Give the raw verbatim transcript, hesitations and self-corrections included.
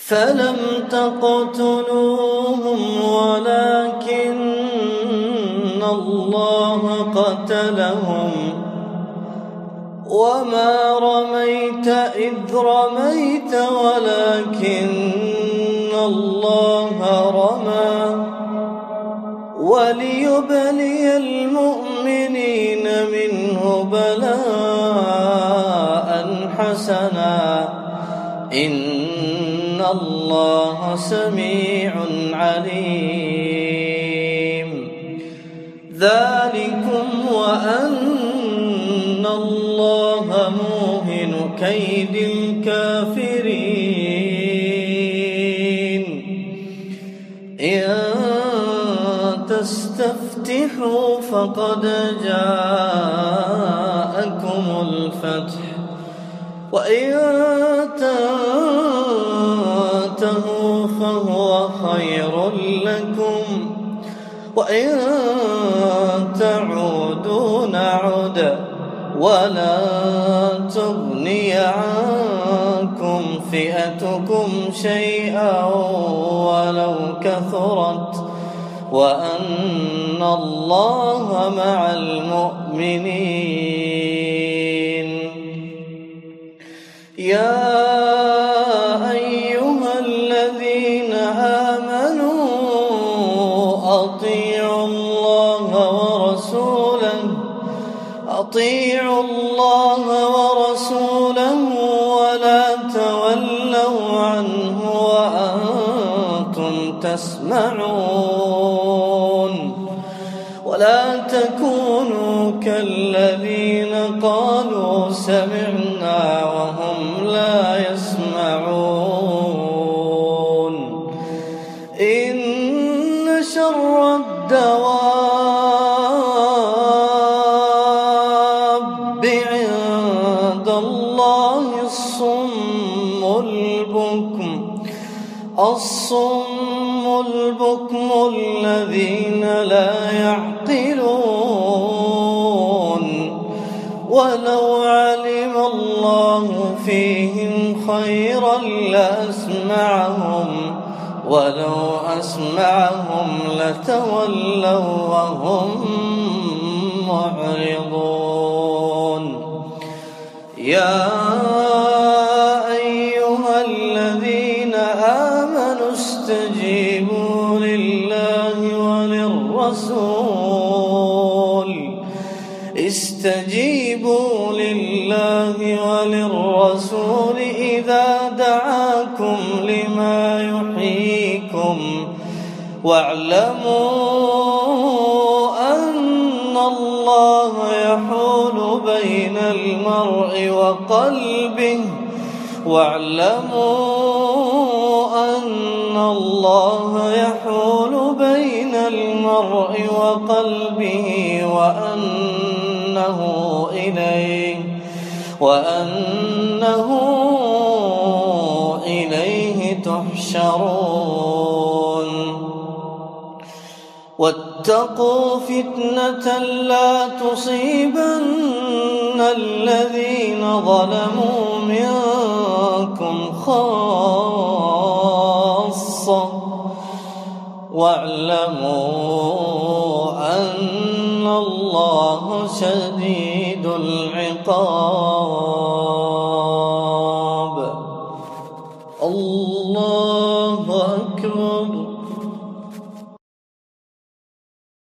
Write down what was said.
فلم تقتلوهم ولكن الله قتلهم وما رميت إذ رميت ولكن الله رمى وليبلي المؤمنين منه بلاء حسنا إن الله سميع عليم. ذلكم وأن الله موهن كيد الكافرين. إن تستفتحوا فقد جاءكم الفتح وإن تنتهوا فهو خير لكم وإن تعودوا نعد ولا تغني عنكم فئتكم شيئا ولو كثرت وأن الله مع المؤمنين. يا أيها الذين آمنوا أطيعوا الله ورسوله أطيعوا الله ورسوله ولا تولوا عنه وأنتم تسمعون ولا تكونوا كالذين قالوا سمعنا وهم لا يسمعون. إن شر الدواب عند الله الصم البكم الصم البكم الذين لا يعقلون. ولو علم الله فيهم خيرا لأسمعهم ولو أسمعهم لتولوا وهم معرضون. يا أيها الذين آمنوا استجيبوا لله وللرسول استجيبوا لله وللرسول إذا دعاكم لما يحييكم واعلموا أن الله يحول بين المرء وقلبه واعلموا أن الله يحول بين المرء وقلبه وأنه إليه وأنه إليه تحشرون. واتقوا فتنة لا تصيبن الذين ظلموا منكم خاصة واعلموا أن الله شديد العقاب. الله أكبر.